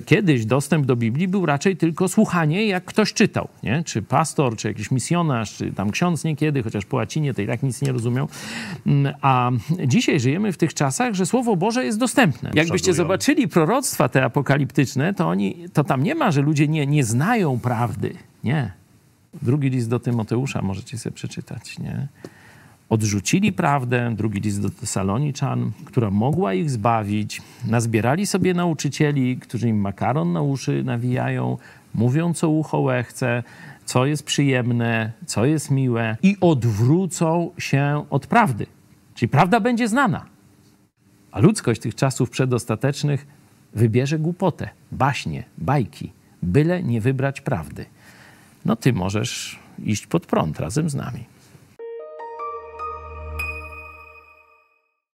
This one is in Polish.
kiedyś dostęp do Biblii był raczej tylko słuchanie, jak ktoś czytał, nie? Czy pastor, czy jakiś misjonarz, czy tam ksiądz niekiedy, chociaż po łacinie to i tak nic nie rozumiał. A dzisiaj żyjemy w tych czasach, że Słowo Boże jest dostępne. Jakbyście zobaczyli proroctwa te apokaliptyczne, to tam nie ma, że ludzie nie znają prawdy. Nie. Drugi list do Tymoteusza możecie sobie przeczytać, nie? Odrzucili prawdę, drugi list do Tesaloniczan, która mogła ich zbawić. Nazbierali sobie nauczycieli, którzy im makaron na uszy nawijają, mówią, co ucho łechce, co jest przyjemne, co jest miłe i odwrócą się od prawdy. Czyli prawda będzie znana. A ludzkość tych czasów przedostatecznych wybierze głupotę, baśnie, bajki, byle nie wybrać prawdy. No ty możesz iść pod prąd razem z nami.